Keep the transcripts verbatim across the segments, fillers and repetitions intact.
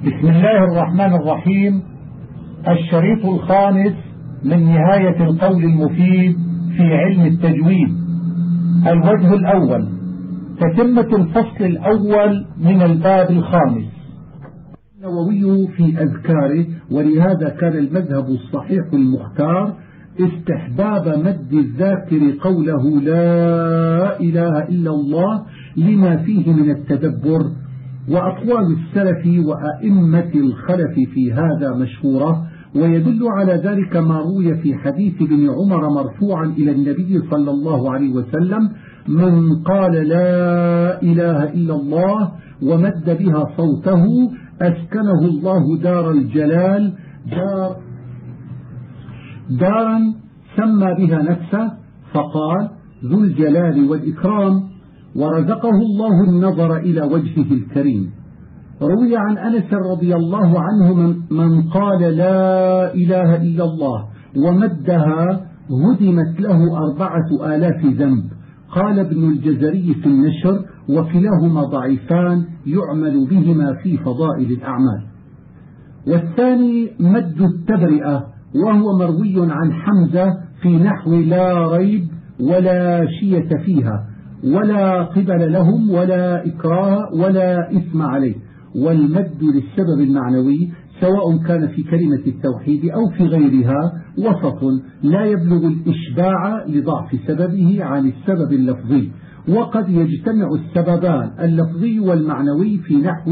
بسم الله الرحمن الرحيم. الشريط الخامس من نهاية القول المفيد في علم التجويد. الوجه الأول: تتمة الفصل الأول من الباب الخامس. النووي في أذكاره، ولهذا كان المذهب الصحيح المختار استحباب مد الذاكر قوله لا إله إلا الله لما فيه من التدبر، وأقوال السلف وأئمة الخلف في هذا مشهورة، ويدل على ذلك ما روي في حديث ابن عمر مرفوعا إلى النبي صلى الله عليه وسلم: من قال لا إله إلا الله ومد بها صوته أسكنه الله دار الجلال، دار دارا سمى بها نفسه، فقال ذو الجلال والإكرام، ورزقه الله النظر إلى وجهه الكريم. روي عن أنس رضي الله عنه من, من قال لا إله إلا الله ومدها هدمت له أربعة آلاف ذنب. قال ابن الجزري في النشر: وكلاهما ضعيفان يعمل بهما في فضائل الأعمال. والثاني مد التبرئة، وهو مروي عن حمزة في نحو لا ريب ولا شية فيها ولا قبل لهم ولا إكراه ولا إثم عليه. والمد للسبب المعنوي سواء كان في كلمة التوحيد أو في غيرها وسط لا يبلغ الإشباع لضعف سببه عن السبب اللفظي، وقد يجتمع السببان اللفظي والمعنوي في نحو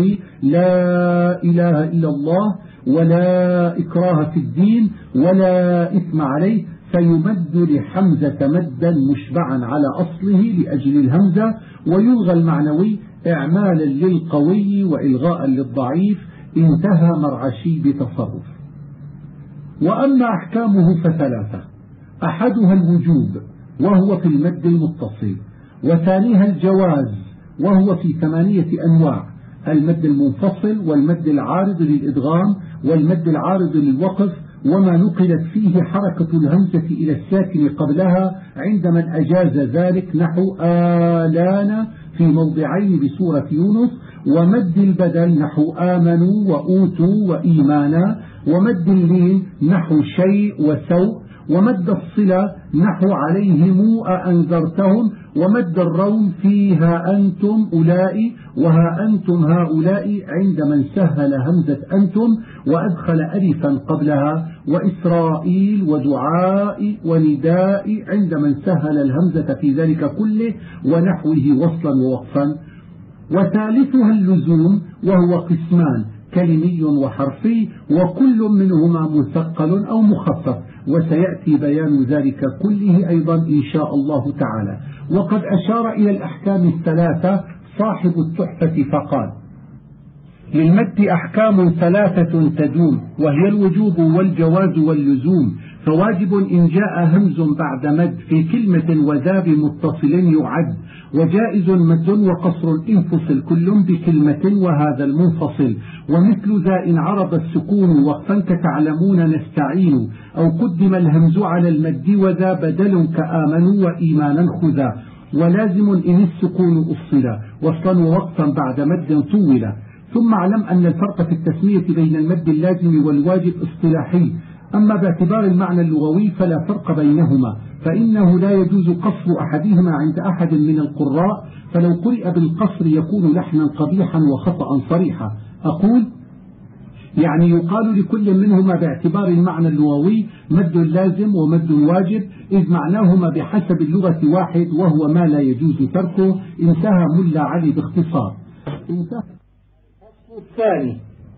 لا إله إلا الله ولا إكراه في الدين ولا إثم عليه، فيمد لحمزة مدا مشبعا على أصله لأجل الهمزة، ويلغى المعنوي إعمالا للقوي وإلغاء للضعيف. انتهى مرعشي بتصرف. وأما أحكامه فثلاثة: أحدها الوجوب وهو في المد المتصل، وثانيها الجواز وهو في ثمانية أنواع: المد المنفصل والمد العارض للإدغام والمد العارض للوقف، وما نقلت فيه حركة الهمزة إلى الساكن قبلها عند من أجاز ذلك نحو آلان في موضعين بسورة يونس، ومد البدل نحو آمنوا وأوتوا وإيمانا، ومد اللين نحو شيء وسوء، ومد الصلة نحو عليهم أأنذرتهم، ومد الروم فيها أنتم أولئي وها أنتم هؤلاء عند من سهل همزة أنتم وأدخل ألفا قبلها، وإسرائيل ودعاء ونداء عند من سهل الهمزة في ذلك كله ونحوه وصلا ووقفا. وثالثها اللزوم وهو قسمان: كلمي وحرفي، وكل منهما مثقل أو مخفف، وسيأتي بيان ذلك كله أيضا إن شاء الله تعالى. وقد أشار إلى الأحكام الثلاثة صاحب التحفة فقال: للمد أحكام ثلاثة تدوم، وهي الوجوب والجواز واللزوم. فواجب إن جاء همز بعد مد في كلمة وذا بمتصل يعد، وجائز مد وقصر انفصل كل بكلمة وهذا المنفصل، ومثل ذا إن عرض السكون وقفا كتعلمون نستعين، أو قدم الهمز على المد وذا بدل كآمنوا وإيمانا خذا. ولازم إن السكون أصل وصلا ووقفا بعد مد طول. ثم اعلم أن الفرق في التسمية بين المد اللازم والواجب اصطلاحي، أما باعتبار المعنى اللغوي فلا فرق بينهما، فإنه لا يجوز قصر أحدهما عند أحد من القراء، فلو قرئ بالقصر يكون لحنا قبيحا وخطأ صريحا. أقول يعني يقال لكل منهما باعتبار المعنى اللغوي مد لازم ومد واجب، إذ معناهما بحسب اللغة واحد، وهو ما لا يجوز تركه. انتهى ملا علي باختصار. انتهى الثاني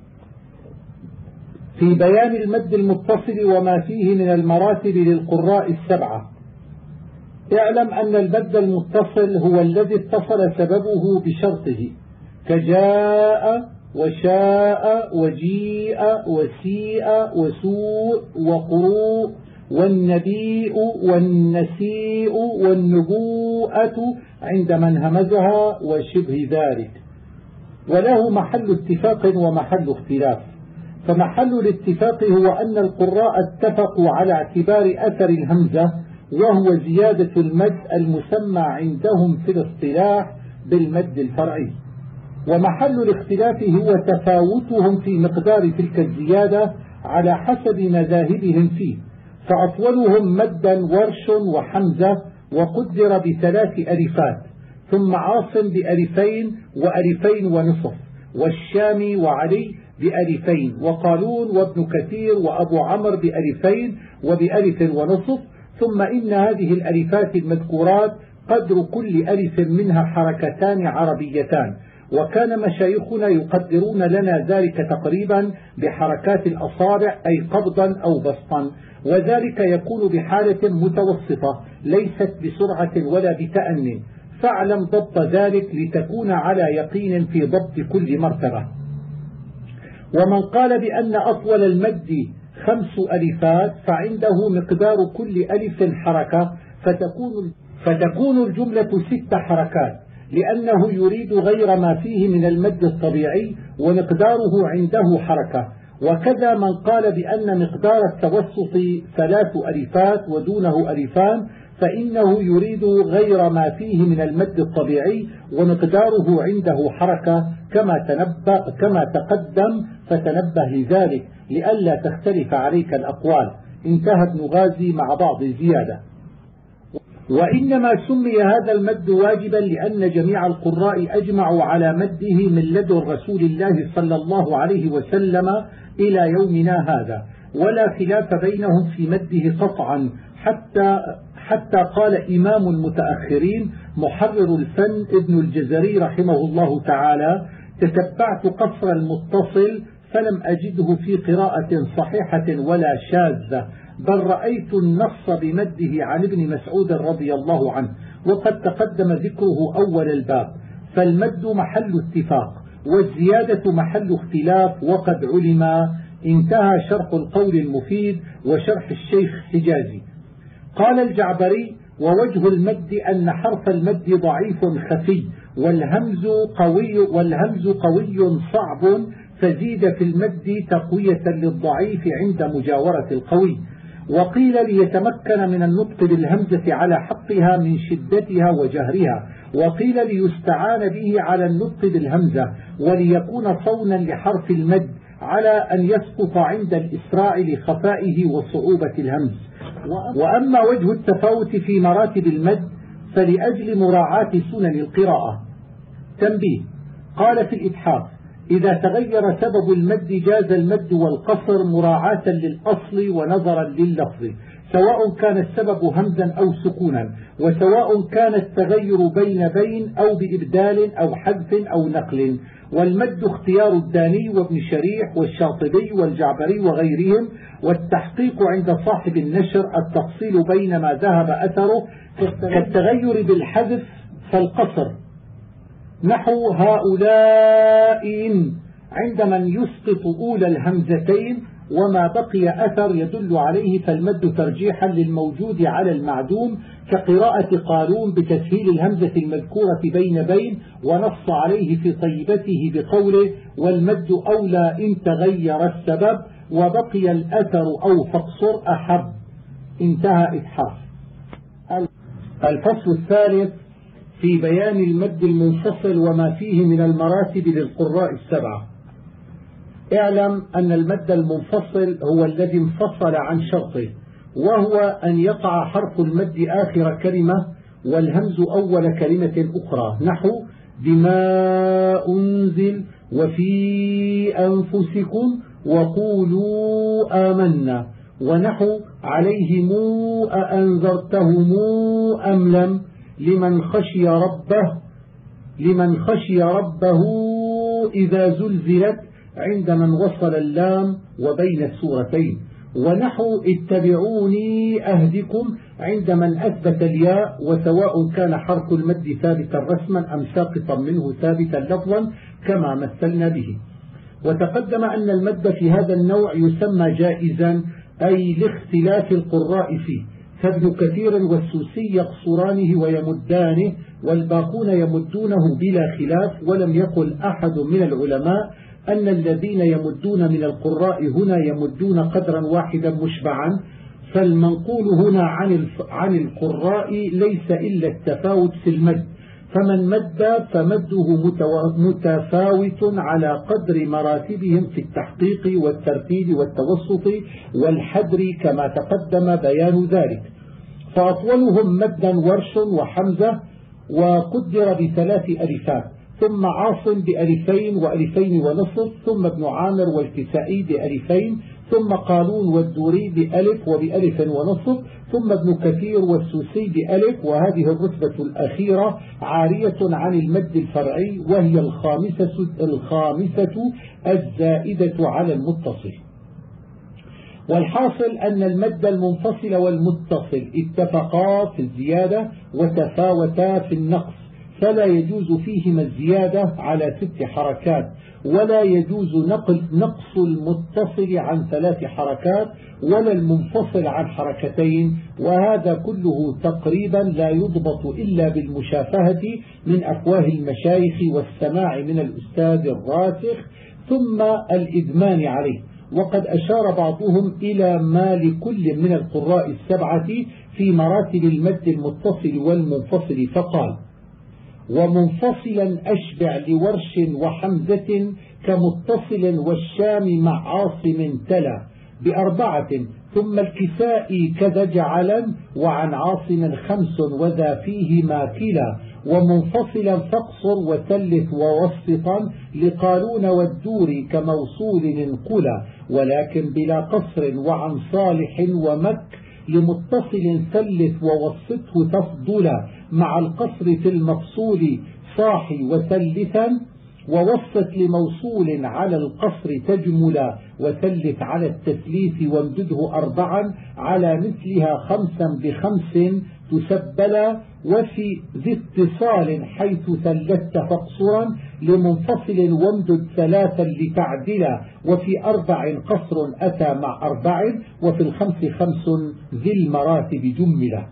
في بيان المد المتصل وما فيه من المراتب للقراء السبعة. اعلم أن المد المتصل هو الذي اتصل سببه بشرطه، كجاء وشاء وجيء وسيء وسوء وقروء والنبيء والنسيء والنبوءة عند من همزها وشبه ذلك. وله محل اتفاق ومحل اختلاف. فمحل الاتفاق هو أن القراء اتفقوا على اعتبار أثر الهمزة، وهو زيادة المد المسمى عندهم في الاصطلاح بالمد الفرعي. ومحل الاختلاف هو تفاوتهم في مقدار تلك الزيادة على حسب مذاهبهم فيه، فأطولهم مدا ورش وحمزة وقدر بثلاث ألفات، ثم عاصم بألفين وألفين ونصف، والشامي وعلي بألفين، وقالون وابن كثير وأبو عمرو بألفين وبألف ونصف. ثم إن هذه الألفات المذكورات قدر كل ألف منها حركتان عربيتان، وكان مشايخنا يقدرون لنا ذلك تقريبا بحركات الأصابع، أي قبضا أو بسطا، وذلك يكون بحالة متوسطة ليست بسرعة ولا بتأني، فاعلم ضبط ذلك لتكون على يقين في ضبط كل مرتبة. ومن قال بأن أطول المد خمس ألفات فعنده مقدار كل ألف حركة، فتكون, فتكون الجملة ست حركات، لأنه يريد غير ما فيه من المد الطبيعي ومقداره عنده حركة. وكذا من قال بأن مقدار التوسط ثلاث ألفات ودونه ألفان، فإنه يريد غير ما فيه من المد الطبيعي ومقداره عنده حركة كما تنبأ كما تقدم، فتنبه لذلك لئلا تختلف عليك الأقوال. انتهى ابن غازي مع بعض زيادة. وإنما سمي هذا المد واجبا لأن جميع القراء أجمعوا على مده من لدن رسول الله صلى الله عليه وسلم إلى يومنا هذا، ولا خلاف بينهم في مده قطعا، حتى حتى قال إمام المتأخرين محرر الفن ابن الجزري رحمه الله تعالى: تتبعت قصر المتصل فلم أجده في قراءة صحيحة ولا شاذة، بل رأيت النص بمده عن ابن مسعود رضي الله عنه، وقد تقدم ذكره أول الباب. فالمد محل اتفاق والزيادة محل اختلاف وقد علم. انتهى شرح القول المفيد وشرح الشيخ حجازي. قال الجعبري: ووجه المد أن حرف المد ضعيف خفي، والهمز قوي والهمز قوي صعب، فزيد في المد تقوية للضعيف عند مجاورة القوي. وقيل ليتمكن من النطق بالهمزة على حقها من شدتها وجهرها، وقيل ليستعان به على النطق بالهمزة وليكون صونا لحرف المد على أن يسقط عند الإسراع لخفائه وصعوبة الهمز. وأما وجه التفاوت في مراتب المد فلأجل مراعاة سنن القراءة. تنبيه: قال في الإتحاف: إذا تغير سبب المد جاز المد والقصر مراعاة للأصل ونظرا لللفظ، سواء كان السبب همزا أو سكونا، وسواء كان التغير بين بين أو بإبدال أو حذف أو نقل. والمد اختيار الداني وابن شريح والشاطبي والجعبري وغيرهم، والتحقيق عند صاحب النشر التفصيل بين ما ذهب أثره كالتغير بالحذف فالقصر، نحو هؤلاء عند من يسقط أولى الهمزتين، وما بقي أثر يدل عليه فالمد ترجيحا للموجود على المعدوم، كقراءة قالون بتسهيل الهمزة المذكورة بين بين، ونص عليه في طيبته بقوله: والمد أولى إن تغير السبب، وبقي الأثر أو فاقصر أحب. انتهى إتحاف. الفصل الثالث في بيان المد المنفصل وما فيه من المراتب للقراء السبعة. اعلم أن المد المنفصل هو الذي انفصل عن شرطه، وهو أن يقع حرف المد آخر كلمة والهمز أول كلمة أخرى، نحو بما أنزل وفي أنفسكم وقولوا آمنا، ونحو عليهم أأنذرتهم أم لم، لمن خشي ربه لمن خشي ربه إذا زلزلت، عند من وصل اللام وبين السورتين، ونحو اتبعوني أهدكم عند من أثبت الياء، وسواء كان حرف المد ثابتا رسما أم ساقطا منه ثابتا لفظا كما مثلنا به. وتقدم أن المد في هذا النوع يسمى جائزا، أي لاختلاف القراء فيه، فابن كثير والسوسي يقصرانه ويمدانه، والباقون يمدونه بلا خلاف. ولم يقل أحد من العلماء أن الذين يمدون من القراء هنا يمدون قدرا واحدا مشبعا، فالمنقول هنا عن عن القراء ليس إلا التفاوت في المد، فمن مد فمده متفاوت على قدر مراتبهم في التحقيق والترتيب والتوسط والحدر كما تقدم بيان ذلك. فأطولهم مدا ورش وحمزة وقدر بثلاث ألفات، ثم عاصم بألفين وألفين ونصف، ثم ابن عامر والكسائي بألفين، ثم قالون والدوري بألف وبألف ونصف، ثم ابن كثير والسوسي بألف. وهذه الرتبة الأخيرة عارية عن المد الفرعي، وهي الخامسة, الخامسة الزائدة على المتصل. والحاصل أن المد المنفصل والمتصل اتفقا في الزيادة وتفاوتا في النقص، فلا يجوز فيهما الزيادة على ست حركات، ولا يجوز نقل نقص المتصل عن ثلاث حركات، ولا المنفصل عن حركتين. وهذا كله تقريبا لا يضبط إلا بالمشافهة من أفواه المشايخ والسماع من الأستاذ الراسخ، ثم الإدمان عليه. وقد أشار بعضهم إلى ما لكل من القراء السبعة في مراتب المد المتصل والمنفصل، فقال: ومنفصلا أشبع لورش وحمزة كمتصل والشام مع عاصم تلا بأربعة، ثم الكسائي كذا جعلا وعن عاصم خمس وذا فيه ما كلا، ومنفصلا فاقصر وثلث ووسطا لقالون والدور كموصول انقلا، ولكن بلا قصر وعن صالح ومك لمتصل ثلث ووسطه تفضلا مع القصر في المفصول صاحي وثلثا، ووسط لموصول على القصر تجملا، وثلث على التثليث وامدده أربعا على مثلها خمسا بخمس تسبلا، وفي ذي اتصال حيث ثلثت فاقصرا لمنفصل وامدد ثلاثا لتعدلا، وفي أربع قصر أتى مع أربع، وفي الخمس خمس ذي المراتب جملا.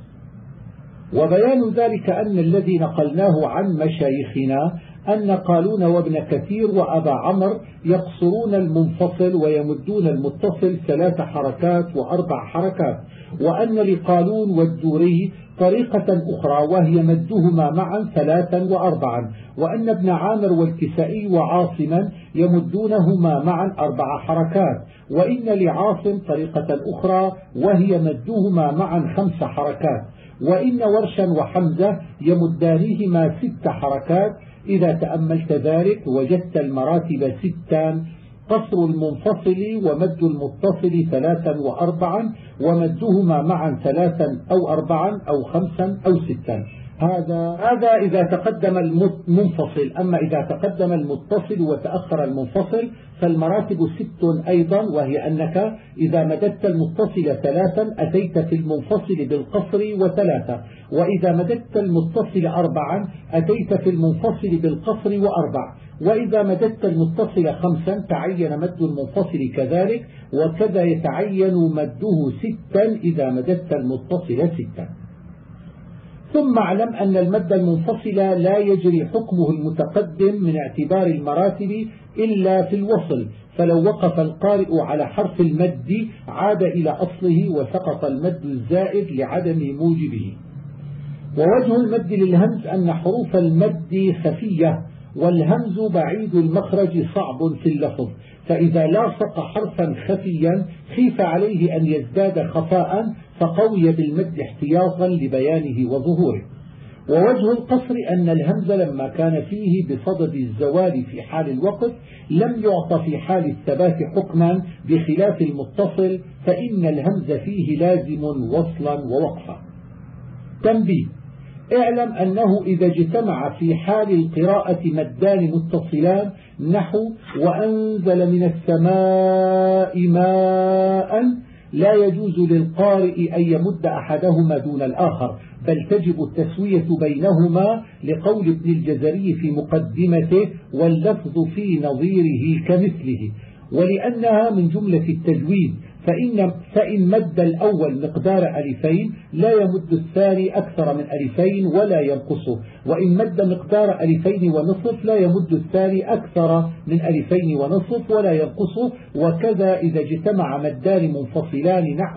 وبيان ذلك أن الذي نقلناه عن مشايخنا أن قالون وابن كثير وأبا عمر يقصرون المنفصل ويمدون المتصل ثلاث حركات وأربع حركات، وأن لقالون والدوري طريقة أخرى وهي مدهما معا ثلاثا وأربعا، وأن ابن عامر والكسائي وعاصما يمدونهما معا أربع حركات، وإن لعاصم طريقة أخرى وهي مدهما معا خمس حركات، وإن ورشا وحمزة يمدانهما ست حركات. إذا تأملت ذلك وجدت المراتب ستان: قصر المنفصل ومد المتصل ثلاثا وأربعا، ومدهما معا ثلاثا أو أربعا أو خمسا أو ستا. هذا هذا إذا تقدم المنفصل. أما إذا تقدم المتصل وتأخر المنفصل فالمراتب ست أيضا، وهي أنك إذا مددت المتصل ثلاثا أتيت في المنفصل بالقصر وثلاثة، وإذا مددت المتصل أربعا أتيت في المنفصل بالقصر وأربع، وإذا مددت المتصل خمسا تعين مد المنفصل كذلك، وكذا يتعين مده ستا إذا مددت المتصل ستا. ثم اعلم أن المد المنفصل لا يجري حكمه المتقدم من اعتبار المراتب إلا في الوصل، فلو وقف القارئ على حرف المد عاد إلى أصله وسقط المد الزائد لعدم موجبه. ووجه المد للهمز أن حروف المد خفية، والهمز بعيد المخرج صعب في اللفظ، فإذا لاصق حرفا خفيا خيف عليه أن يزداد خفاء فقوي بالمد احتياطا لبيانه وظهوره. ووجه القصر أن الهمز لما كان فيه بصدد الزوال في حال الوقف لم يعط في حال الثبات حكما بخلاف المتصل، فإن الهمز فيه لازم وصلا ووقفا. تنبيه: اعلم أنه إذا اجتمع في حال القراءة مدان متصلان نحو وأنزل من السماء ماء لا يجوز للقارئ أن يمد أحدهما دون الآخر، بل تجب التسوية بينهما لقول ابن الجزري في مقدمته: واللفظ في نظيره كمثله. ولأنها من جملة التجويد فإن, فإن مد الأول مقدار ألفين لا يمد الثاني أكثر من ألفين ولا ينقصه، وإن مد مقدار ألفين ونصف لا يمد الثاني أكثر من ألفين ونصف ولا ينقصه. وكذا إذا اجتمع مدان منفصلان نحو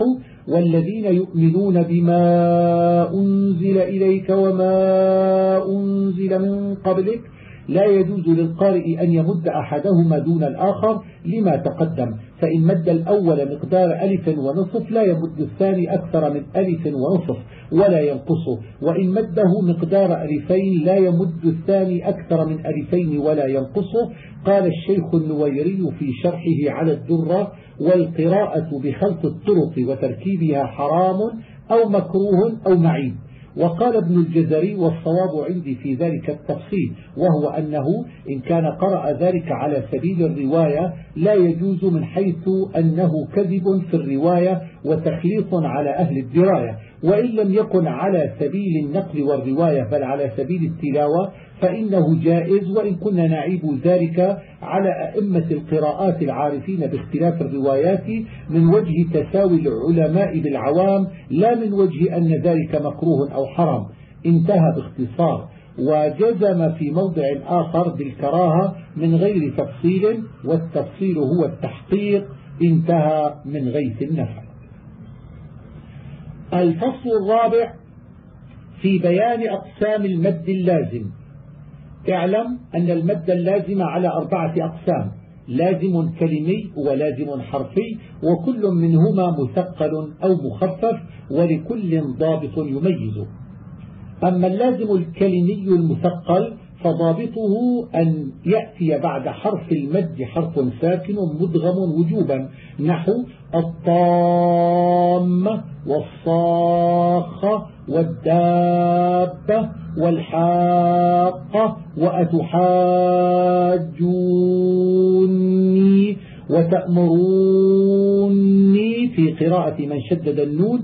والذين يؤمنون بما أنزل إليك وما أنزل من قبلك لا يجوز للقارئ أن يمد أحدهما دون الآخر لما تقدم، فإن مد الأول مقدار ألف ونصف لا يمد الثاني أكثر من ألف ونصف ولا ينقصه، وإن مده مقدار ألفين لا يمد الثاني أكثر من ألفين ولا ينقصه. قال الشيخ النويري في شرحه على الدرة: والقراءة بخلط الطرق وتركيبها حرام أو مكروه أو معيب. وقال ابن الجزري: والصواب عندي في ذلك التفصيل، وهو أنه إن كان قرأ ذلك على سبيل الرواية لا يجوز من حيث أنه كذب في الرواية وتخليط على أهل الدراية، وإن لم يكن على سبيل النقل والرواية بل على سبيل التلاوة فإنه جائز، وإن كنا نعيب ذلك على أئمة القراءات العارفين باختلاف الروايات من وجه تساوي العلماء بالعوام، لا من وجه أن ذلك مكروه أو حرام. انتهى باختصار. وجزم في موضع آخر بالكراهة من غير تفصيل، والتفصيل هو التحقيق. انتهى من غيث النفع. الفصل الرابع في بيان أقسام المد اللازم. اعلم أن المد اللازم على أربعة أقسام: لازم كلمي ولازم حرفي، وكل منهما مثقل أو مخفف، ولكل ضابط يميزه. أما اللازم الكلمي المثقل فضابطه أن يأتي بعد حرف المد حرف ساكن مدغم وجوبا، نحو الطامة والصاخة والدابة والحاقة وأتحاجوني وتأمروني في قراءة من شدد النون،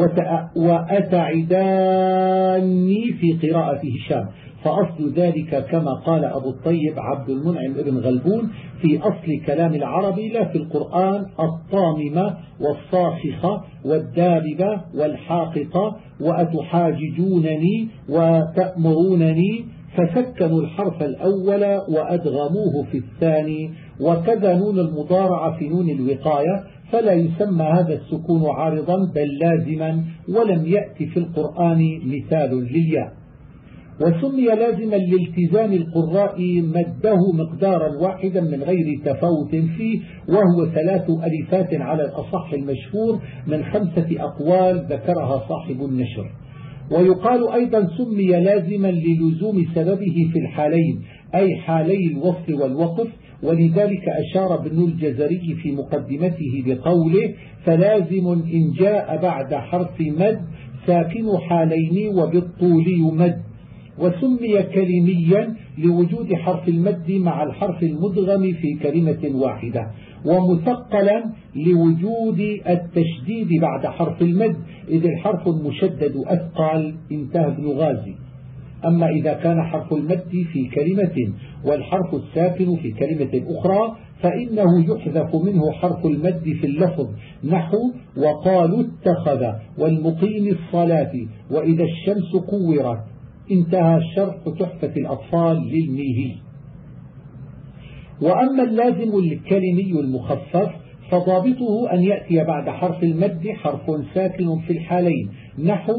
وأتعداني في قراءة هشام. فأصل ذلك كما قال أبو الطيب عبد المنعم ابن غلبون في أصل كلام العرب لا في القرآن: الطاممة والصاخخة والداببة والحاققة وأتحاججونني وتأمرونني، فسكنوا الحرف الأول وأدغموه في الثاني، وكذا نون المضارعة في نون الوقاية، فلا يسمى هذا السكون عارضا بل لازما، ولم يأتي في القرآن مثال للياء. وسمي لازما لالتزام القراء مده مقدارا واحدا من غير تفاوت فيه، وهو ثلاث ألفات على الأصح المشهور من خمسة أقوال ذكرها صاحب النشر. ويقال أيضا سمي لازما للزوم سببه في الحالين، أي حالي الوصل والوقف، ولذلك أشار ابن الجزري في مقدمته بقوله: فلازم إن جاء بعد حرف مد ساكن حالين وبالطول يمد. وسمي كلميا لوجود حرف المد مع الحرف المدغم في كلمة واحدة، ومثقلا لوجود التشديد بعد حرف المد إذ الحرف المشدد أثقل. انتهى ابن غازي. أما إذا كان حرف المد في كلمة والحرف الساكن في كلمة أخرى فإنه يحذف منه حرف المد في اللفظ، نحو وقالوا اتخذ والمقيم الصلاة وإذا الشمس كورت. انتهى شرح تحفة الأطفال للميهي. وأما اللازم الكلمي المخفف فضابطه أن يأتي بعد حرف المد حرف ساكن في الحالين، نحو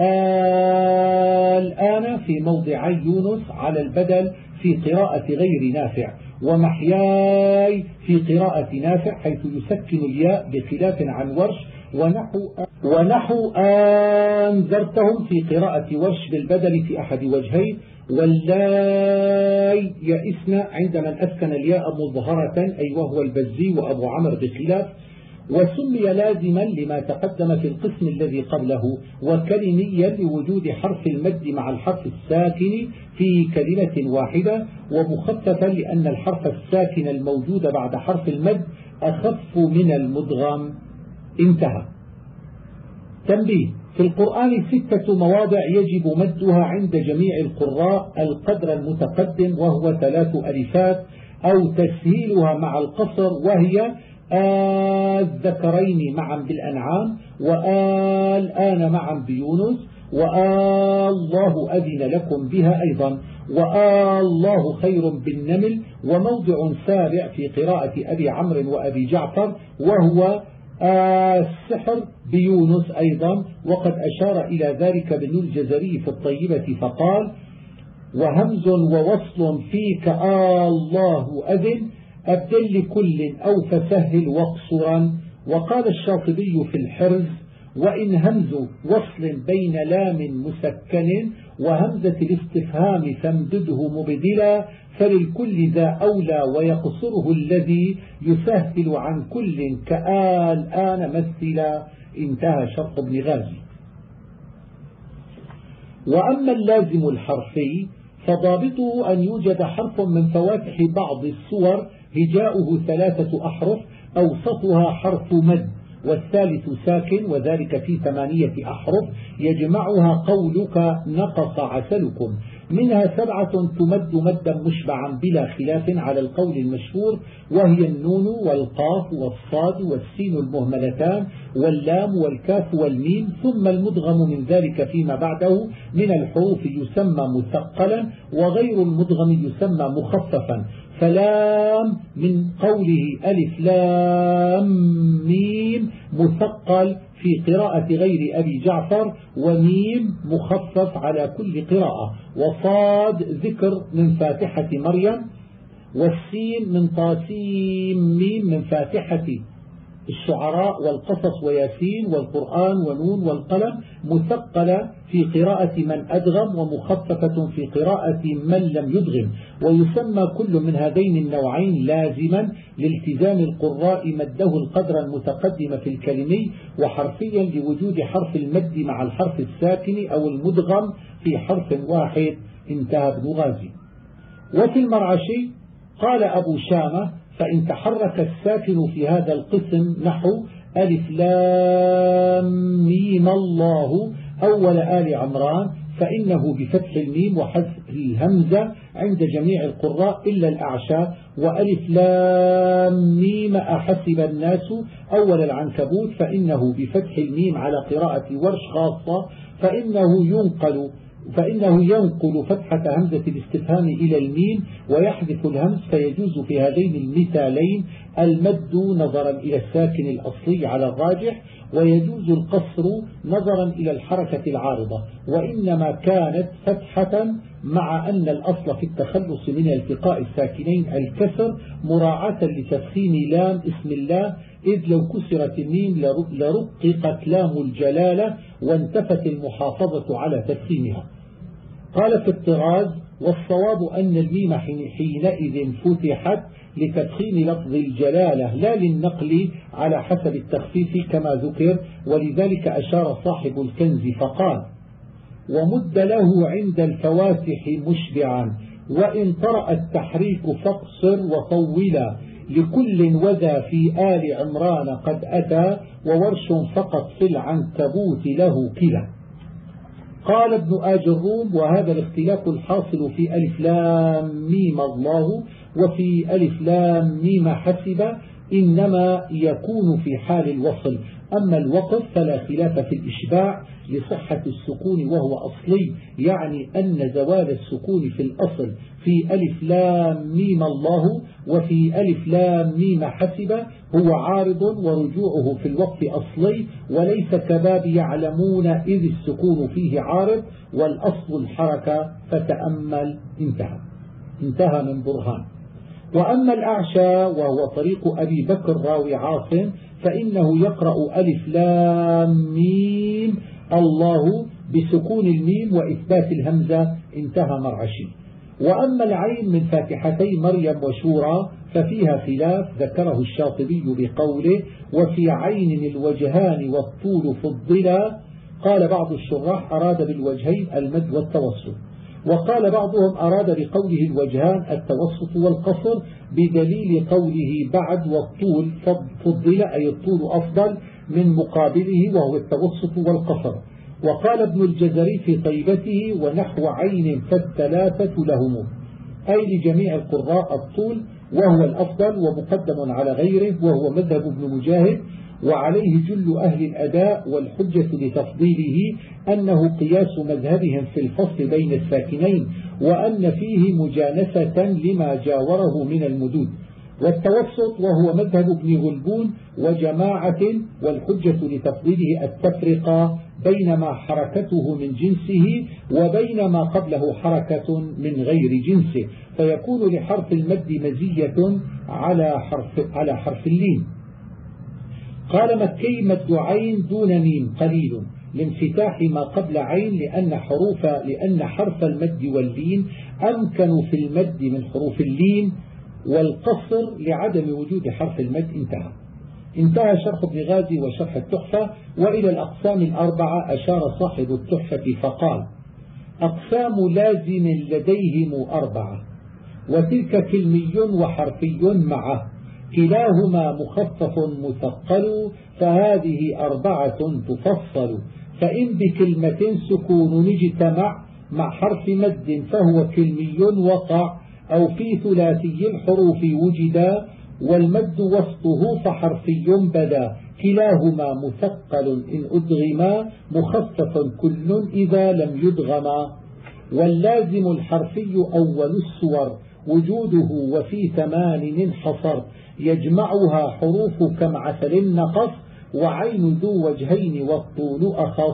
الآن في موضعي يونس على البدل في قراءة غير نافع، ومحياي في قراءة نافع حيث يسكن الياء بخلاف عن ورش، ونحو ونحو أنذرتهم في قراءة ورش بالبدل في أحد وجهين، واللاي يئسن عند من أسكن الياء مظهرة أي وهو البزي وأبو عمر بخلاف. وسمي لازما لما تقدم في القسم الذي قبله، وكلميا لوجود حرف المد مع الحرف الساكن في كلمة واحدة، ومخففا لأن الحرف الساكن الموجود بعد حرف المد أخف من المدغم. انتهى. تنبيه: في القرآن ستة مواضع يجب مدها عند جميع القراء القدر المتقدم، وهو ثلاث ألفات، أو تسهيلها مع القصر، وهي الذكرين معا بالأنعام، والآن معا بيونس، والله أذن لكم بها أيضا، والله خير بالنمل. وموضع سابع في قراءة أبي عمرو وأبي جعفر وهو السحر بيونس أيضا، وقد أشار إلى ذلك ابن الجزري في الطيبة فقال: وهمز ووصل فيك آه الله أذن أبدل لكل أو فسهل واقصرا. وقال الشاطبي في الحرز: وإن همز وصل بين لام مسكن وهمزة الاستفهام فامدده مبدلا فللكل ذا أولى ويقصره الذي يسهل عن كل كآل آن مثلا. انتهى شرح ابن غازي. وأما اللازم الحرفي فضابطه أن يوجد حرف من فواتح بعض السور هجاؤه ثلاثة أحرف أوسطها حرف مد والثالث ساكن، وذلك في ثمانية أحرف يجمعها قولك نقص عسلكم، منها سبعة تمد مدا مشبعا بلا خلاف على القول المشهور، وهي النون والقاف والصاد والسين المهملتان واللام والكاف والميم، ثم المدغم من ذلك فيما بعده من الحروف يسمى مثقلا، وغير المدغم يسمى مخففا. فلام من قوله ألف لام ميم مثقل في قراءة غير أبي جعفر، وميم مخفف على كل قراءة، وصاد ذكر من فاتحة مريم، والسين من طاسيم ميم من فاتحة الشعراء والقصص وياسين والقرآن ونون والقلم، مثقلة في قراءة من أدغم ومخففة في قراءة من لم يدغم. ويسمى كل من هذين النوعين لازما لالتزام القراء مده القدر المتقدم في الكلمي، وحرفيا لوجود حرف المد مع الحرف الساكن أو المدغم في حرف واحد. انتهى ابن غازي. وفي المرعشي قال أبو شامة: فإن تحرك الساكن في هذا القسم نحو ألف لام ميم الله أول آل عمران فإنه بفتح الميم وحذف الهمزة عند جميع القراء إلا الأعشى، وألف لام ميم أحسب الناس أول العنكبوت فإنه بفتح الميم على قراءة ورش خاصة، فإنه ينقل فإنه ينقل فتحة همزة الاستفهام إلى الميم ويحذف الهمز، فيجوز في هذين المثالين المد نظرا إلى الساكن الأصلي على الراجح، ويجوز القصر نظرا إلى الحركة العارضة، وإنما كانت فتحة مع أن الأصل في التخلص من التقاء الساكنين الكسر مراعاة لتفخيم لام اسم الله، إذ لو كسرت الميم لرققت لام الجلالة وانتفت المحافظة على تفخيمها. قال في الطراز: والصواب أن الميم حينئذ فتحت لتفخيم لفظ الجلالة لا للنقل على حسب التخفيف كما ذكر، ولذلك أشار صاحب الكنز فقال: ومد له عند الفواتح مشبعا وإن طرأ التحريك فاقصر وطولا لكل وذا في آل عمران قد أتى وورش فقط في العنكبوت له كلا. قال ابن آج الروم: وهذا الاختلاف الحاصل في ألف لام ميم الله وفي ألف لام ميم حسب إنما يكون في حال الوصل، أما الوقف فلا خلاف في الإشباع لصحة السكون وهو أصلي، يعني أن زوال السكون في الأصل في ألف لام ميم الله وفي ألف لام ميم حسب هو عارض ورجوعه في الوقف أصلي، وليس كباب يعلمون إذ السكون فيه عارض والأصل الحركة فتأمل. انتهى انتهى من برهان. وأما الأعشى وهو طريق أبي بكر راوي عاصم فإنه يقرأ ألف لام ميم الله بسكون الميم وإثبات الهمزة. انتهى مرعشي. وأما العين من فاتحتي مريم وشورى ففيها خلاف ذكره الشاطبي بقوله: وفي عين الوجهان والطول فضلا. قال بعض الشراح أراد بالوجهين المد والتوسط، وقال بعضهم أراد بقوله الوجهان التوسط والقصر بدليل قوله بعد والطول فضل، أي الطول أفضل من مقابله وهو التوسط والقصر. وقال ابن الجزري في طيبته: ونحو عين فالثلاثة لهم، أي لجميع القراء الطول وهو الأفضل ومقدم على غيره، وهو مذهب ابن مجاهد وعليه جل أهل الأداء، والحجة لتفضيله أنه قياس مذهبهم في الفصل بين الساكنين، وأن فيه مجانسة لما جاوره من المدود. والتوسط وهو مذهب ابن غلبون وجماعة، والحجة لتفضيله التفرقة بين ما حركته من جنسه وبين ما قبله حركة من غير جنسه، فيكون لحرف المد مزية على حرف, على حرف اللين. قال مكي مد عين دون ميم قليل لانفتاح ما قبل عين، لأن حروف لأن حرف المد واللين أمكن في المد من حروف اللين، والقصر لعدم وجود حرف المد. انتهى انتهى شرح ابن غازي وشرح التحفة. وإلى الأقسام الأربعة أشار صاحب التحفة فقال: أقسام لازم لديهم أربعة، وتلك كلمي وحرفي معه، كلاهما مخفف مثقل، فهذه أربعة تفصل. فإن بكلمة سكون اجتمع مع حرف مد فهو كلمي وقع، أو في ثلاثي الحروف وجدا، والمد وسطه فحرفي بدا، كلاهما مثقل إن أدغما، مخفف كل إذا لم يدغما. واللازم الحرفي أول السور وجوده، وفي ثمان انحصر، يجمعها حروف كمعسل نقص، وعين ذو وجهين والطول أخص.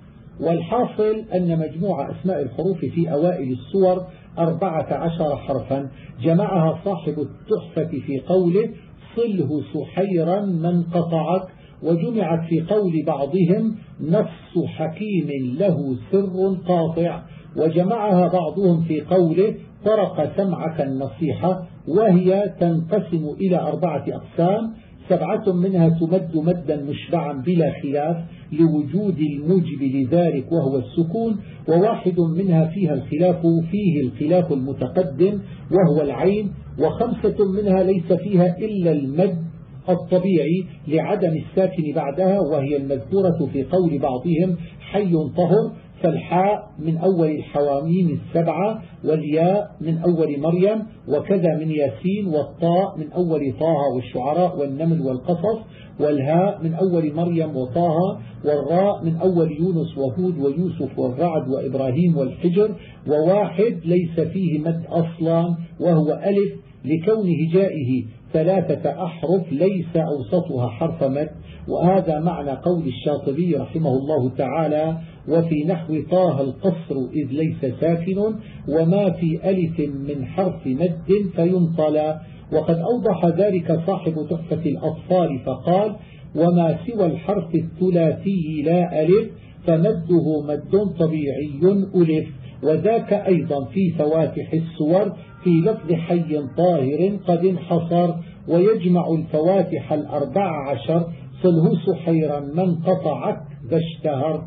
والحاصل أن مجموع أسماء الحروف في أوائل السور أربعة عشر حرفا، جمعها صاحب التحفة في قوله: صله سحيرا من قطعك، وجمعت في قول بعضهم: نفس حكيم له سر قاطع، وجمعها بعضهم في قوله: طرق سمعك النصيحة. وهي تنقسم إلى أربعة أقسام: سبعة منها تمد مدا مشبعا بلا خلاف لوجود الموجب لذلك وهو السكون، وواحد منها فيها الخلاف فيه الخلاف المتقدم وهو العين، وخمسة منها ليس فيها إلا المد الطبيعي لعدم الساكن بعدها، وهي المذكورة في قول بعضهم: حي طهر. فالحاء من أول الحواميم السبعة، والياء من أول مريم، وكذا من ياسين، والطاء من أول طه والشعراء والنمل والقصص، والهاء من أول مريم وطه، والراء من أول يونس وهود ويوسف والرعد وإبراهيم والحجر. وواحد ليس فيه مد أصلا وهو ألف، لكون هجائه ثلاثة أحرف ليس أوسطها حرف مد. وهذا معنى قول الشاطبي رحمه الله تعالى: وفي نحو طه القصر إذ ليس ساكن، وما في ألف من حرف مد فينطلى. وقد أوضح ذلك صاحب تحفة الأطفال فقال: وما سوى الحرف الثلاثي لا ألف فمده مد طبيعي ألف، وذاك أيضا في فواتح السور في لفظ حي طاهر قد انحصر. ويجمع الفواتح الأربع عشر: صله سحيرا من قطعك ذا اشتهر.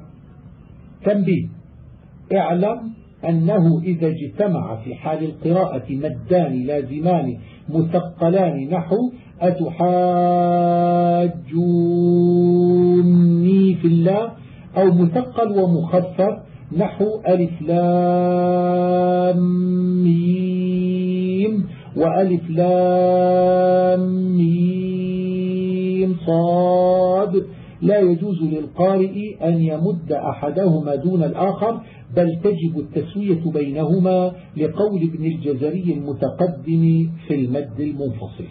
تنبيه: اعلم أنه إذا اجتمع في حال القراءة مدان لازمان مثقلان نحو أتحاجوني في الله، أو مثقل ومخفف نحو ألف لام ميم وألف لام ميم صاد، لا يجوز للقارئ أن يمد أحدهما دون الآخر، بل تجب التسوية بينهما لقول ابن الجزري المتقدم في المد المنفصل.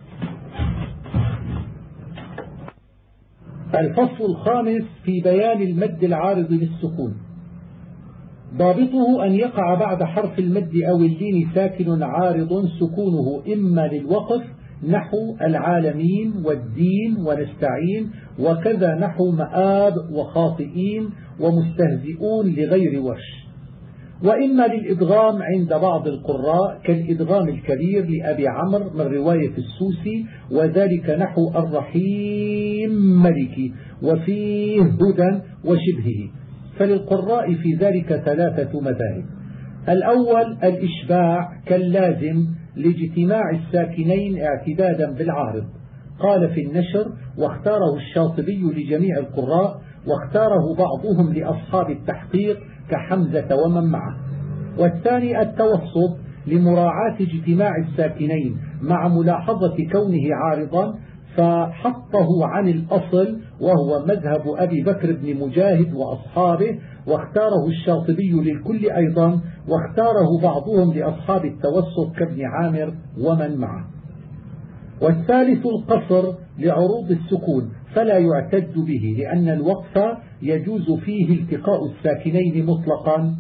الفصل الخامس في بيان المد العارض للسكون. ضابطه أن يقع بعد حرف المد أو اللين ساكن عارض سكونه إما للوقف نحو العالمين والدين ونستعين، وكذا نحو مآب وخاطئين ومستهزئون لغير وش، وإما للإدغام عند بعض القراء كالإدغام الكبير لأبي عمرو من رواية السوسي، وذلك نحو الرحيم ملكي وفيه هدى وشبهه. فللقراء في ذلك ثلاثة مذاهب: الأول الإشباع كاللازم لاجتماع الساكنين اعتدادا بالعارض، قال في النشر: واختاره الشاطبي لجميع القراء، واختاره بعضهم لأصحاب التحقيق كحمزة ومن معه. والثاني التوسط لمراعاة اجتماع الساكنين مع ملاحظة كونه عارضا، فحطه عن الأصل وهو مذهب أبي بكر بن مجاهد وأصحابه، واختاره الشاطبي للكل أيضا، واختاره بعضهم لأصحاب التوسط كابن عامر ومن معه. والثالث القصر لعروض السكون فلا يعتد به، لأن الوقف يجوز فيه التقاء الساكنين مطلقا،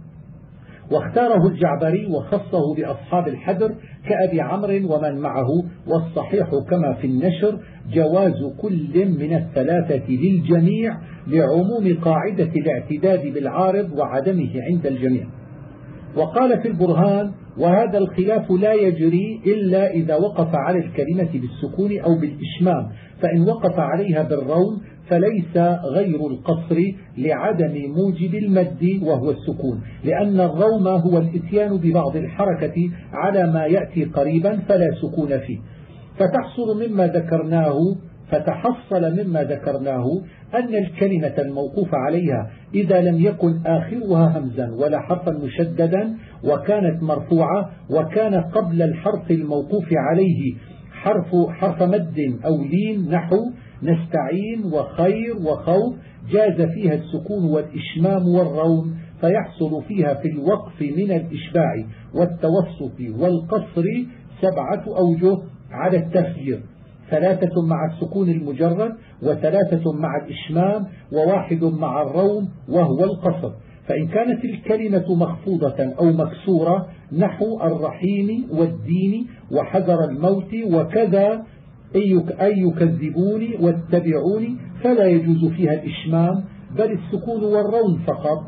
واختاره الجعبري وخصه بأصحاب الحدر كأبي عمرو ومن معه. والصحيح كما في النشر جواز كل من الثلاثة للجميع لعموم قاعدة الاعتداد بالعارض وعدمه عند الجميع. وقال في البرهان: وهذا الخلاف لا يجري إلا إذا وقف على الكلمة بالسكون أو بالإشمام، فإن وقف عليها بالروم فليس غير القصر لعدم موجب المد وهو السكون، لأن الروم هو الإتيان ببعض الحركة على ما يأتي قريبا فلا سكون فيه. فتحصل مما ذكرناه فتحصل مما ذكرناه أن الكلمة الموقوف عليها إذا لم يكن آخرها همزا ولا حرفا مشددا وكانت مرفوعة وكان قبل الحرف الموقوف عليه حرف, حرف مد أو لين نحو نستعين وخير وخوف جاز فيها السكون والإشمام والروم، فيحصل فيها في الوقف من الإشباع والتوسط والقصر سبعة أوجه على التخيير: ثلاثة مع السكون المجرد، وثلاثة مع الإشمام، وواحد مع الروم وهو القصر. فإن كانت الكلمة مخفوضة أو مكسورة نحو الرحيم والدين وحذر الموت وكذا أي يكذبوني واتبعوني فلا يجوز فيها الإشمام بل السكون والروم فقط،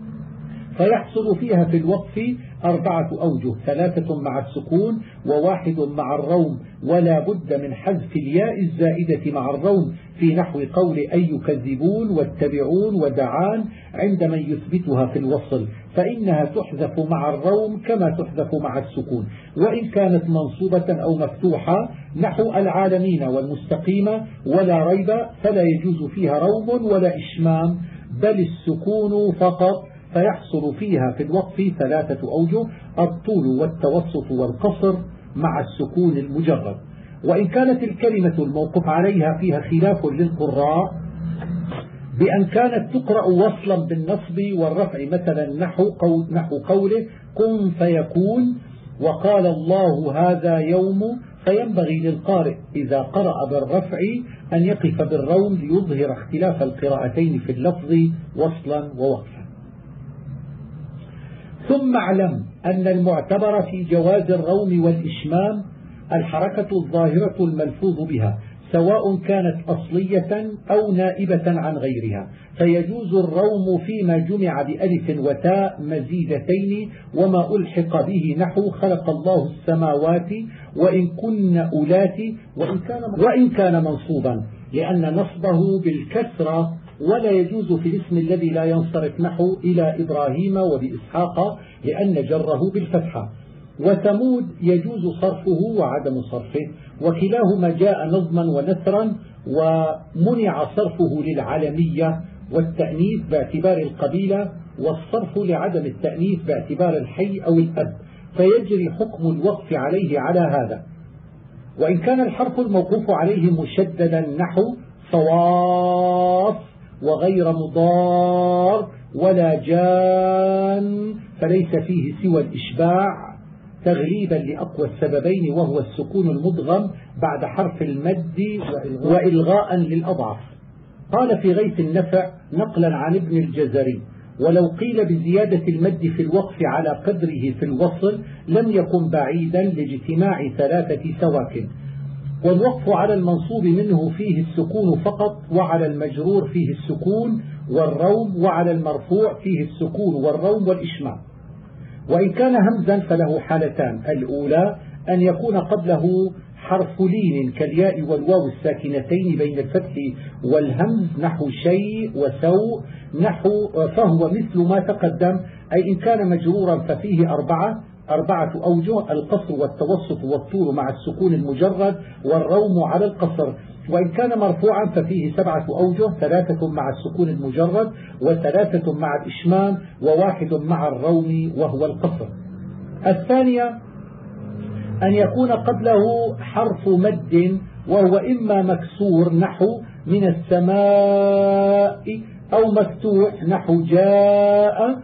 فيحصل فيها في الوقف أربعة أوجه: ثلاثة مع السكون وواحد مع الروم، ولا بد من حذف الياء الزائدة مع الروم في نحو قول أي يكذبون واتبعون ودعان عند من يثبتها في الوصل، فإنها تحذف مع الروم كما تحذف مع السكون، وإن كانت منصوبة أو مفتوحة نحو العالمين والمستقيمة ولا ريب فلا يجوز فيها روم ولا إشمام بل السكون فقط، فيحصل فيها في الوقف ثلاثة أوجه: الطول والتوسط والقصر مع السكون المجرد. وإن كانت الكلمة الموقوف عليها فيها خلاف للقراء بأن كانت تقرأ وصلا بالنصب والرفع، مثلا نحو, قول نحو قوله كن فيكون وقال الله هذا يوم، فينبغي للقارئ إذا قرأ بالرفع أن يقف بالروم ليظهر اختلاف القراءتين في اللفظ وصلا ووقفا. ثم اعلم أن المعتبر في جواز الروم والإشمام الحركة الظاهرة الملفوظ بها سواء كانت أصلية أو نائبة عن غيرها، فيجوز الروم فيما جمع بألف وتاء مزيدتين وما ألحق به نحو خلق الله السماوات وإن كن أولات وإن كان, وإن كان منصوبا، لأن نصبه بالكسرة ولا يجوز في الاسم الذي لا ينصرف نحو إلى إبراهيم وبإسحاق لأن جره بالفتحة. وثمود يجوز صرفه وعدم صرفه، وكلاهما جاء نظما ونثرا، ومنع صرفه للعالمية والتأنيث باعتبار القبيلة، والصرف لعدم التأنيث باعتبار الحي أو الأب، فيجري حكم الوقف عليه على هذا. وإن كان الحرف الموقوف عليه مشددا نحو صواف وغير مضار ولا جان فليس فيه سوى الإشباع تغليبا لأقوى السببين وهو السكون المدغم بعد حرف المد وإلغاء للأضعف. قال في غيث النفع نقلا عن ابن الجزري: ولو قيل بزيادة المد في الوقف على قدره في الوصل لم يكن بعيدا لاجتماع ثلاثة سواكن، والوقف على المنصوب منه فيه السكون فقط، وعلى المجرور فيه السكون والروم، وعلى المرفوع فيه السكون والروم والإشمام. وإن كان همزا فله حالتان: الأولى أن يكون قبله حرف لين كالياء والواو الساكنتين بين الفتح والهمز نحو شيء وسوء نحو فهو مثل ما تقدم، أي إن كان مجرورا ففيه أربعة أربعة أوجه: القصر والتوسط والطول مع السكون المجرد والروم على القصر. وإن كان مرفوعا ففيه سبعة أوجه: ثلاثة مع السكون المجرد وثلاثة مع الإشمام وواحد مع الروم وهو القصر. الثانية أن يكون قبله حرف مد وهو إما مكسور نحو من السماء أو مفتوح نحو جاء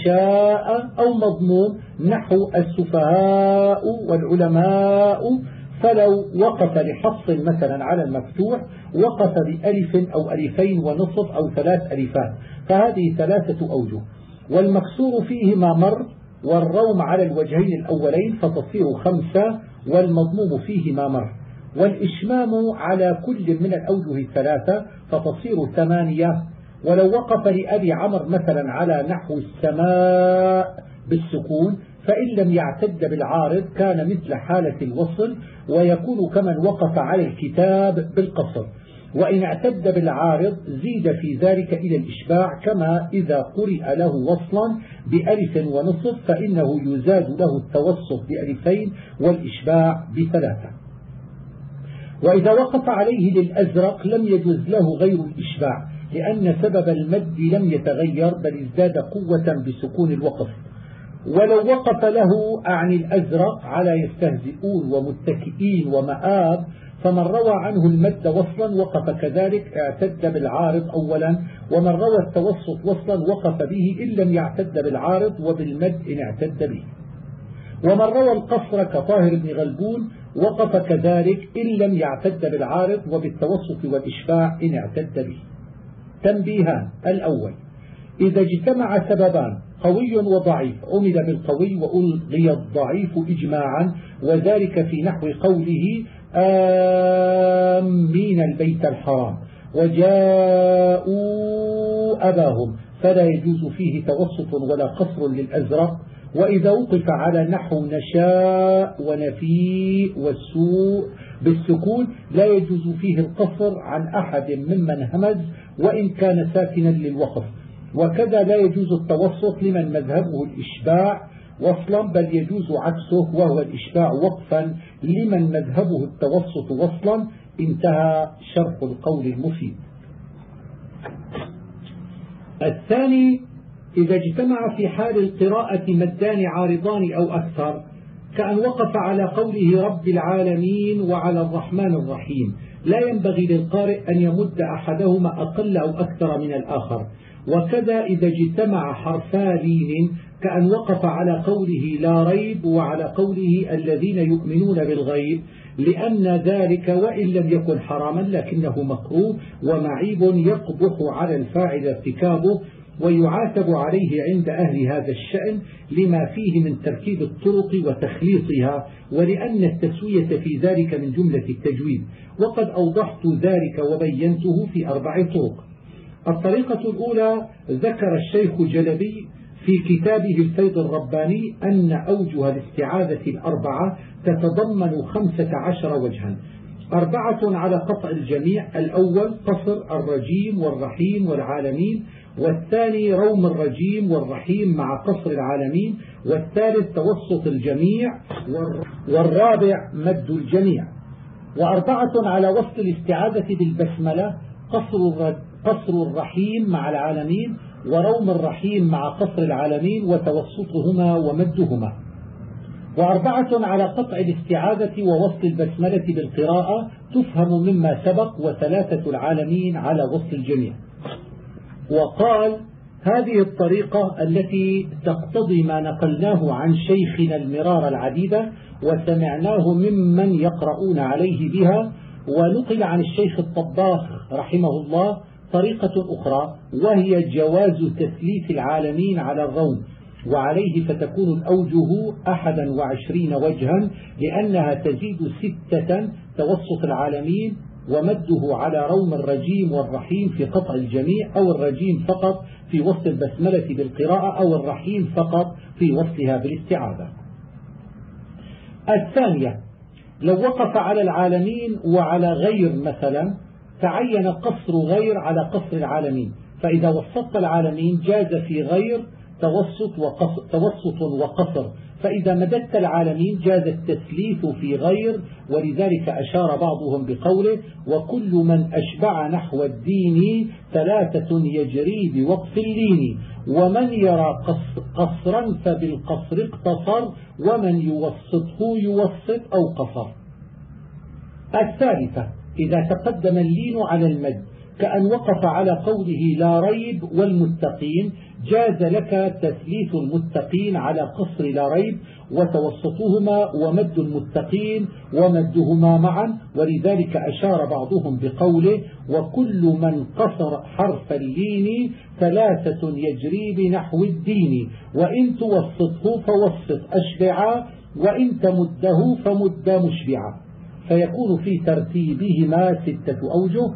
وشاء أو مضموم نحو السفهاء والعلماء، فلو وقف لحفص مثلا على المفتوح وقف بألف أو ألفين ونصف أو ثلاث ألفات، فهذه ثلاثة أوجه. والمكسور فيه ما مر، والروم على الوجهين الأولين فتصير خمسة، والمضموم فيه ما مر. والإشمام على كل من الأوجه الثلاثة فتصير ثمانية. ولو وقف لأبي عمر مثلا على نحو السماء بالسكون فإن لم يعتد بالعارض كان مثل حالة الوصل، ويكون كمن وقف على الكتاب بالقصر. وإن اعتد بالعارض زيد في ذلك إلى الإشباع، كما إذا قرئ له وصلا بألف ونصف فإنه يزاد له التوسط بألفين والإشباع بثلاثة. وإذا وقف عليه للأزرق لم يجوز له غير الإشباع، لأن سبب المد لم يتغير بل ازداد قوة بسكون الوقف. ولو وقف له أعني الأزرق على يستهزئون ومتكئين ومآب فمن روى عنه المد وصلا وقف كذلك اعتد بالعارض أولا، ومن روى التوسط وصلا وقف به إن لم يعتد بالعارض وبالمد إن اعتد به. ومن روى القصر كطاهر بن غلبون وقف كذلك إن لم يعتد بالعارض وبالتوسط والإشفاع إن اعتد به. تنبيهان: الأول، إذا اجتمع سببان قوي وضعيف عمل بالقوي وألغي الضعيف إجماعا، وذلك في نحو قوله آمين البيت الحرام وجاءوا أباهم، فلا يجوز فيه توسط ولا قصر للأزرق. وإذا وقف على نحو نشاء ونفيء والسوء بالسكون لا يجوز فيه القصر عن أحد ممن همز وإن كان ساكنا للوقف. وكذا لا يجوز التوسط لمن مذهبه الإشباع وصلا، بل يجوز عكسه وهو الإشباع وقفا لمن مذهبه التوسط وصلا. انتهى شرح القول المفيد. الثاني، إذا اجتمع في حال القراءة مدان عارضان أو أكثر، كأن وقف على قوله رب العالمين وعلى الرحمن الرحيم، لا ينبغي للقارئ أن يمد أحدهما أقل أو أكثر من الآخر. وكذا إذا اجتمع حرفا لين كأن وقف على قوله لا ريب وعلى قوله الذين يؤمنون بالغيب، لأن ذلك وإن لم يكن حراما لكنه مكروه ومعيب يقبح على الفاعل ارتكابه، ويعاتب عليه عند أهل هذا الشأن لما فيه من تركيب الطرق وتخليطها، ولأن التسوية في ذلك من جملة التجويد. وقد أوضحت ذلك وبينته في أربع طرق. الطريقة الأولى ذكر الشيخ جلبي في كتابه الفيض الرباني أن أوجه الاستعاذة الأربعة تتضمن خمسة عشر وجها، أربعة على قطع الجميع: الأول قصر الرجيم والرحيم والعالمين، والثاني روم الرجيم والرحيم مع قصر العالمين، والثالث توسط الجميع، والرابع مد الجميع. وأربعة على وصل الاستعاذة بالبسملة: قصر قصر الرحيم مع العالمين، وروم الرحيم مع قصر العالمين وتوسطهما ومدهما. وأربعة على قطع الاستعاذة ووصل البسملة بالقراءة تفهم مما سبق، وثلاثة العالمين على وصل الجميع. وقال: هذه الطريقة التي تقتضي ما نقلناه عن شيخنا المرار العديدة وسمعناه ممن يقرؤون عليه بها، ونقل عن الشيخ الطباخ رحمه الله طريقة أخرى وهي جواز تثليث العالمين على الروم، وعليه فتكون الأوجه أحدا وعشرين وجها، لأنها تزيد ستة: توسط العالمين ومده على روم الرجيم والرحيم في قطع الجميع، أو الرجيم فقط في وصل البسملة بالقراءة، أو الرحيم فقط في وصلها بالاستعاذة. الثانية، لو وقف على العالمين وعلى غير مثلا تعين قصر غير على قصر العالمين، فإذا وسطت العالمين جاز في غير توسط وقصر, توسط وقصر، فإذا مددت العالمين جاز التثليث في غير، ولذلك أشار بعضهم بقوله: وكل من أشبع نحو الدين ثلاثة يجري بوقف اللين، ومن يرى قصرا فبالقصر اقتصر، ومن يوسطه يوسط أو قصر. الثالثة، إذا تقدم اللين على المد كأن وقف على قوله لا ريب والمتقين، جاز لك تثليث المتقين على قصر لا ريب وتوسطهما ومد المتقين ومدهما معا، ولذلك أشار بعضهم بقوله وكل من قصر حرف اللين ثلاثة يجري بنحو الدين، وإن توسطه فوسط أشبعا وإن تمده فمد مشبعا، فيكون في ترتيبهما ستة أوجه: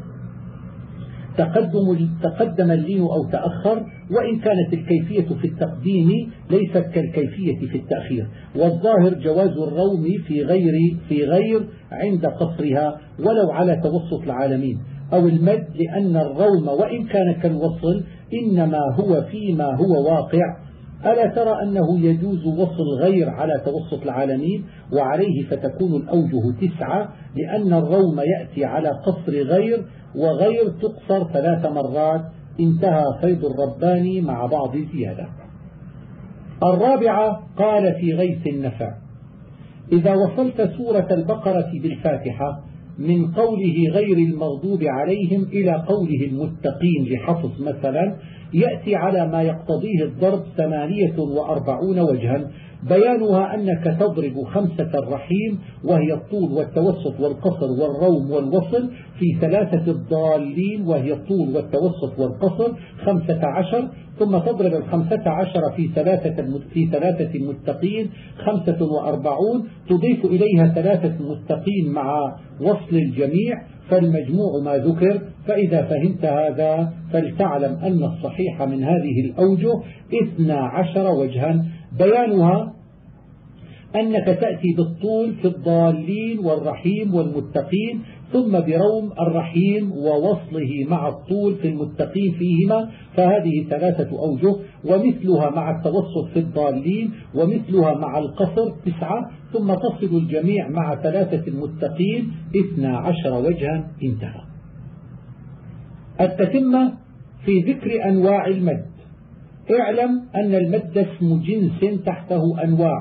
تقدم, تقدم اللين أو تأخر، وإن كانت الكيفية في التقديم ليست كالكيفية في التأخير، والظاهر جواز الروم في غير, في غير عند قصرها ولو على توسط العالمين، أو المد، لأن الروم وإن كان كالوصل إنما هو فيما هو واقع. ألا ترى أنه يجوز وصل غير على توسط العالمين، وعليه فتكون الأوجه تسعة، لأن الروم يأتي على قصر غير، وغير تقصر ثلاث مرات. انتهى فيض الرباني مع بعض زيادة. الرابعة قال في غيث النفع: إذا وصلت سورة البقرة بالفاتحة من قوله غير المغضوب عليهم إلى قوله المتقين لحفظ مثلا، يأتي على ما يقتضيه الضرب ثمانية وأربعون وجها، بيانها أنك تضرب خمسة الرحيم وهي الطول والتوسط والقصر والروم والوصل في ثلاثة الضالين وهي الطول والتوسط والقصر خمسة عشر، ثم تضرب الخمسة عشر في ثلاثة, في ثلاثة المتقين خمسة وأربعون، تضيف إليها ثلاثة المتقين مع وصل الجميع، فالمجموع ما ذكر. فإذا فهمت هذا فلتعلم أن الصحيح من هذه الأوجه اثنا عشر وجها، بيانها أنك تأتي بالطول في الضالين والرحيم والمتقين، ثم بروم الرحيم ووصله مع الطول في المتقين فيهما، فهذه ثلاثة أوجه، ومثلها مع التوسط في الضالين، ومثلها مع القصر تسعة، ثم تصل الجميع مع ثلاثة المتقين اثنا عشر وجها. انتهى. التتمة في ذكر أنواع المد. اعلم أن المد اسم جنس تحته أنواع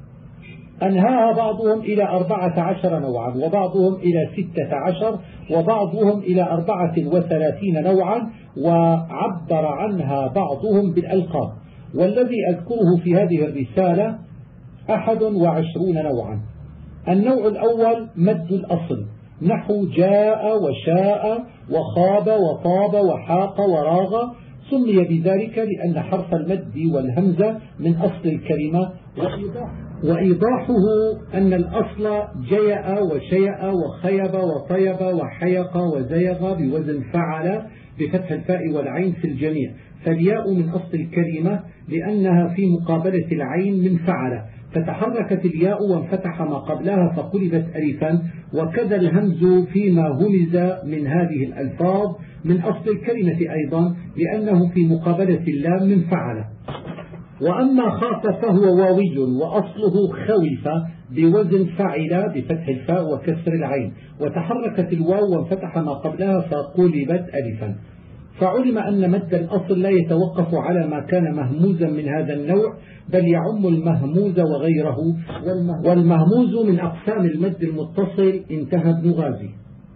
أنهاها بعضهم إلى أربعة عشر نوعا، وبعضهم إلى ستة عشر، وبعضهم إلى أربعة وثلاثين نوعا، وعبر عنها بعضهم بالألقاب، والذي أذكره في هذه الرسالة أحد وعشرون نوعا. النوع الأول مد الأصل، نحو جاء وشاء وخاب وطاب وحاق وراغ، سمي بذلك لأن حرف المد والهمزة من أصل الكلمة، وإيضاحه أن الأصل جيأ وشيأ وخيب وطيب وحيق وزيغ بوزن فعل بفتح الفاء والعين في الجميع، فالياء من أصل الكلمة لأنها في مقابلة العين من فعل، فتحركت الياء وانفتح ما قبلها فقلبت ألفا، وكذا الهمز فيما همز من هذه الألفاظ من أصل الكلمة أيضا لأنه في مقابلة اللام من فعل. وأما خاف فهو واوي وأصله خوف بوزن فعل بفتح الفاء وكسر العين، وتحركت الواو وانفتح ما قبلها فقلبت ألفا، فعلم أن مد الأصل لا يتوقف على ما كان مهموزا من هذا النوع، بل يعم المهموز وغيره، والمهموز من أقسام المد المتصل. انتهى ابن غازي.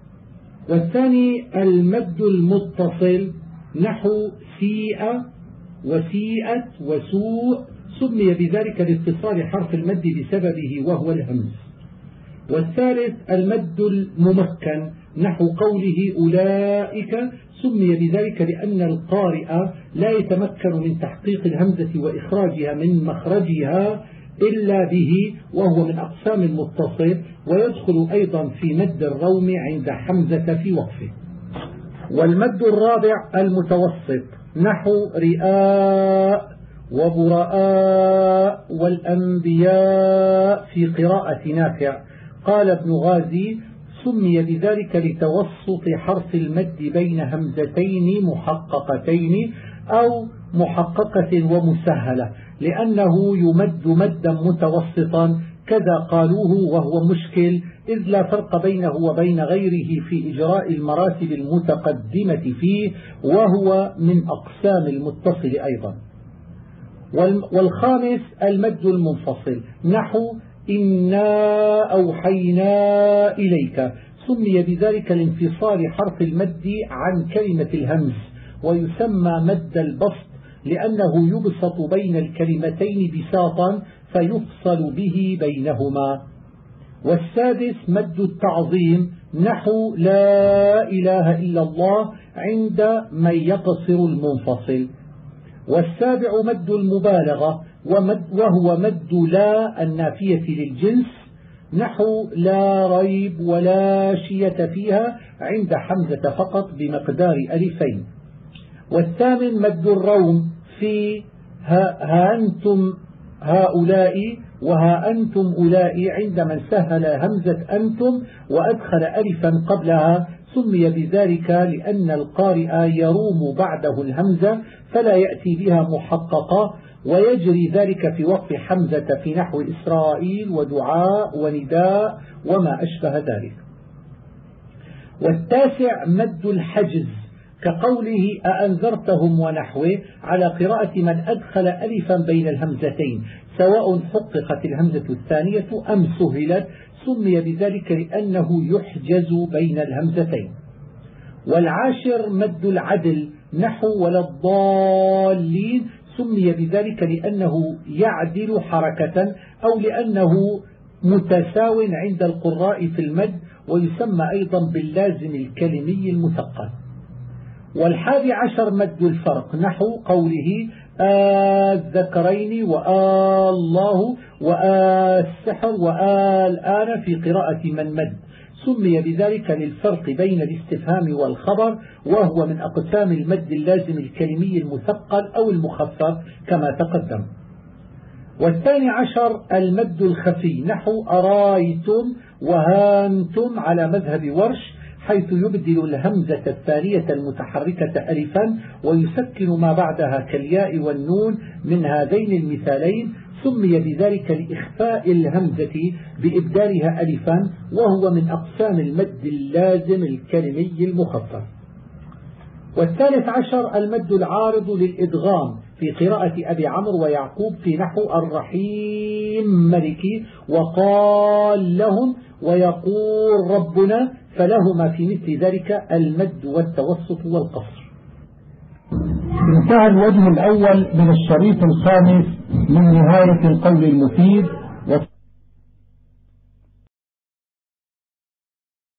والثاني المد المتصل، نحو سيء وسيئت وسوء، سمي بذلك لاتصال حرف المد بسببه وهو الهمز. والثالث المد الممكن، نحو قوله أولئك، سمي بذلك لأن القارئ لا يتمكن من تحقيق الهمزة وإخراجها من مخرجها إلا به، وهو من أقسام المتصل، ويدخل أيضا في مد الروم عند حمزة في وقفه. والمد الرابع المتوسط، نحو رئاء وبراء والأنبياء في قراءة نافع. قال ابن غازي سمي بذلك لتوسط حرف المد بين همزتين محققتين أو محققة ومسهلة، لأنه يمد مدا متوسطا، كذا قالوه وهو مشكل، إذ لا فرق بينه وبين غيره في إجراء المراتب المتقدمة فيه، وهو من أقسام المتصل أيضا. والخامس المد المنفصل، نحو إنا أوحينا إليك، سمي بذلك لانفصال حرف المد عن كلمة الهمز، ويسمى مد البسط لأنه يبسط بين الكلمتين بساطا فيفصل به بينهما. والسادس مد التعظيم نحو لا إله إلا الله عند من يقصر المنفصل. والسابع مد المبالغة ومد وهو مد لا النافية للجنس نحو لا ريب ولا شية فيها عند حمزة فقط بمقدار ألفين. والثامن مد الروم في ها, ها أنتم هؤلاء وها أنتم أولئك عند من سهل همزة أنتم وأدخل ألفا قبلها، سمي بذلك لأن القارئ يروم بعده الهمزة فلا يأتي بها محققة، ويجري ذلك في وقف حمزة في نحو إسرائيل ودعاء ونداء وما أشبه ذلك. والتاسع مد الحجز كقوله أأنذرتهم ونحوه على قراءة من أدخل ألفا بين الهمزتين سواء حققت الهمزة الثانية أم سهلت، سمي بذلك لأنه يحجز بين الهمزتين. والعاشر مد العدل نحو ولا الضالين، سمي بذلك لأنه يعدل حركة أو لأنه متساو عند القراء في المد، ويسمى أيضا باللازم الكلمي المثقل. والحادي عشر مد الفرق نحو قوله الذكرين والله والسحر والآن في قراءة من مد، سمي بذلك للفرق بين الاستفهام والخبر، وهو من أقسام المد اللازم الكلمي المثقل أو المخفف كما تقدم. والثاني عشر المد الخفي نحو أرايتم وهانتم على مذهب ورش، حيث يبدل الهمزة الثانية المتحركة ألفا ويسكن ما بعدها كالياء والنون من هذين المثالين، سمي بذلك لإخفاء الهمزة بإبدالها ألفا، وهو من أقسام المد اللازم الكلمي المخفف. والثالث عشر المد العارض للإدغام في قراءة أبي عمرو ويعقوب في نحو الرحيم ملكي وقال لهم ويقول ربنا، فلهما في مثل ذلك المد والتوسط والقصر. انتهى الوجه الأول من الشريط الخامس من نهاية القول المفيد.